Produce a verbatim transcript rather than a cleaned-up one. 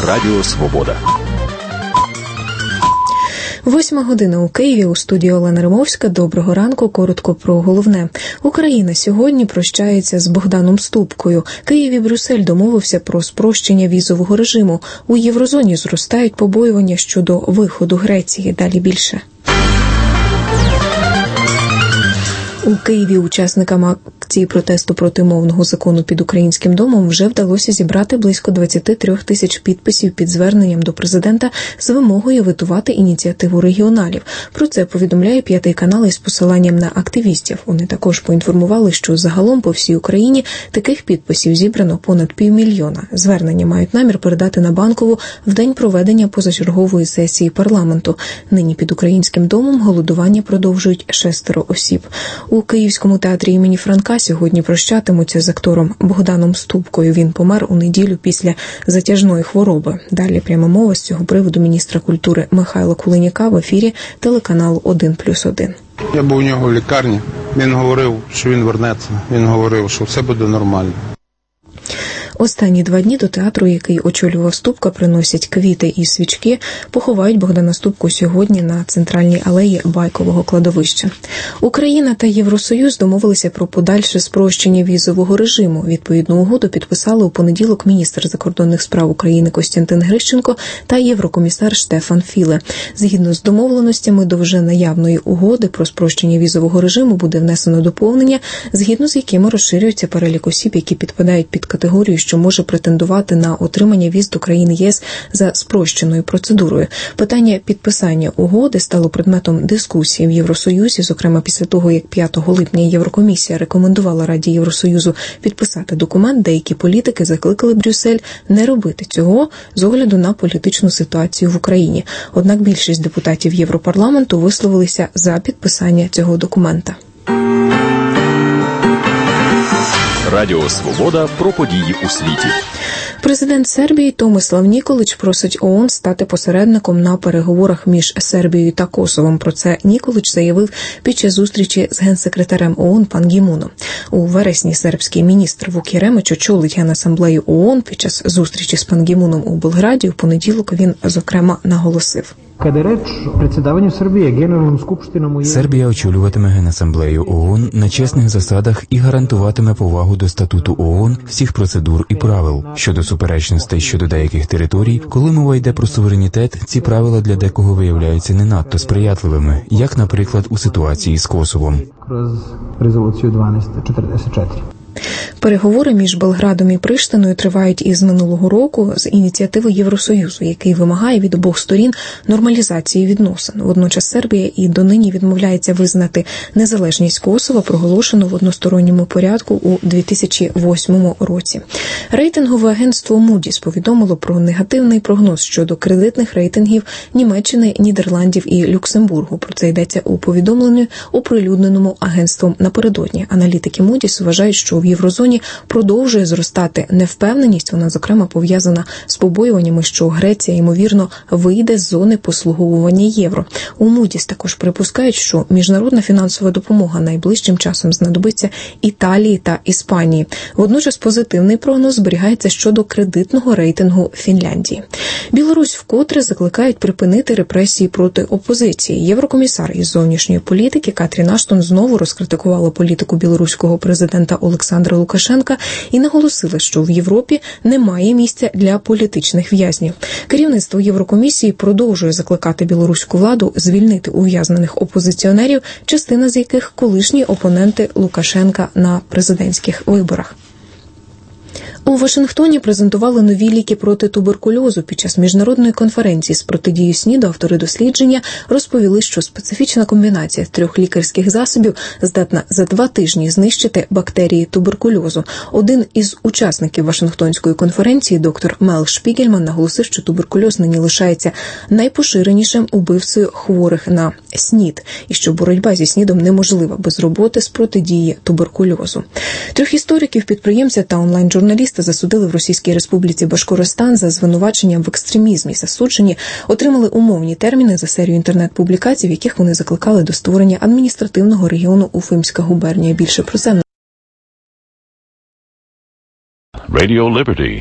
Радіо Свобода. Восьма година у Києві, у студії Олена Римовська. Доброго ранку, коротко про головне. Україна сьогодні прощається з Богданом Ступкою. Київ і Брюссель домовився про спрощення візового режиму. У Єврозоні зростають побоювання щодо виходу Греції. Далі більше. У Києві учасникам акції протесту проти мовного закону під Українським домом вже вдалося зібрати близько двадцять три тисяч підписів під зверненням до президента з вимогою ветувати ініціативу регіоналів. Про це повідомляє П'ятий канал із посиланням на активістів. Вони також поінформували, що загалом по всій Україні таких підписів зібрано понад півмільйона. Звернення мають намір передати на Банкову в день проведення позачергової сесії парламенту. Нині під Українським домом голодування продовжують шестеро осіб. У Київському театрі імені Франка сьогодні прощатимуться з актором Богданом Ступкою. Він помер у неділю після затяжної хвороби. Далі пряма мова з цього приводу міністра культури Михайла Куленіка в ефірі телеканалу один плюс один. Я був у нього в лікарні. Він говорив, що він вернеться. Він говорив, що все буде нормально. Останні два дні до театру, який очолював Ступка, приносять квіти і свічки. Поховають Богдана Ступку сьогодні на центральній алеї Байкового кладовища. Україна та Євросоюз домовилися про подальше спрощення візового режиму. Відповідну угоду підписали у понеділок міністр закордонних справ України Костянтин Грищенко та єврокомісар Штефан Філе. Згідно з домовленостями до вже наявної угоди про спрощення візового режиму буде внесено доповнення, згідно з якими розширюється перелік осіб, які підпадають під категорію, що може претендувати на отримання віз до країн ЄС за спрощеною процедурою. Питання підписання угоди стало предметом дискусії в Євросоюзі, зокрема після того, як п'ятого липня Єврокомісія рекомендувала Раді Євросоюзу підписати документ, деякі політики закликали Брюссель не робити цього з огляду на політичну ситуацію в Україні. Однак більшість депутатів Європарламенту висловилися за підписання цього документа. Радіо Свобода про події у світі. Президент Сербії Томислав Ніколич просить ООН стати посередником на переговорах між Сербією та Косовом. Про це Ніколич заявив під час зустрічі з генсекретарем ООН Пан Гі Муном. У вересні сербський міністр Вук Єремич очолить Генасамблею ООН. Під час зустрічі з Пан Гі Муном у Белграді у понеділок він, зокрема, наголосив. Сербія очолюватиме Генасамблею ООН на чесних засадах і гарантуватиме повагу до статуту ООН, всіх процедур і правил. Щодо суперечностей щодо деяких територій, коли мова йде про суверенітет, ці правила для декого виявляються не надто сприятливими, як, наприклад, у ситуації з Косовом. Переговори між Белградом і Приштиною тривають із минулого року з ініціативи Євросоюзу, який вимагає від обох сторін нормалізації відносин. Водночас Сербія і донині відмовляється визнати незалежність Косова, проголошену в односторонньому порядку у дві тисячі восьмому році. Рейтингове агентство Moody's повідомило про негативний прогноз щодо кредитних рейтингів Німеччини, Нідерландів і Люксембургу. Про це йдеться у повідомленні, оприлюдненому агентством напередодні. Аналітики Moody's вважають, що в Єврозоні продовжує зростати невпевненість. Вона, зокрема, пов'язана з побоюваннями, що Греція, ймовірно, вийде з зони послуговування євро. У Moody's також припускають, що міжнародна фінансова допомога найближчим часом знадобиться Італії та Іспанії. Водночас позитивний прогноз зберігається щодо кредитного рейтингу Фінляндії. Білорусь вкотре закликають припинити репресії проти опозиції. Єврокомісар із зовнішньої політики Катрін Аштон знову розкритикувала політику білоруського президента Олександра Лукашенка і наголосила, що в Європі немає місця для політичних в'язнів. Керівництво Єврокомісії продовжує закликати білоруську владу звільнити ув'язнених опозиціонерів, частина з яких колишні опоненти Лукашенка на президентських виборах. У Вашингтоні презентували нові ліки проти туберкульозу. Під час міжнародної конференції з протидії СНІДу автори дослідження розповіли, що специфічна комбінація трьох лікарських засобів здатна за два тижні знищити бактерії туберкульозу. Один із учасників Вашингтонської конференції, доктор Мел Шпігельман, наголосив, що туберкульоз нині лишається найпоширенішим убивцею хворих на СНІД, і що боротьба зі СНІДом неможлива без роботи з протидії туберкульозу. Трьох істориків, підприємця та онлайн-журналіста засудили в Російській Республіці Башкоростан за звинуваченням в екстремізмі. Засуджені отримали умовні терміни за серію інтернет-публікацій, в яких вони закликали до створення адміністративного регіону Уфимська губернія. Більше про це. Radio Liberty.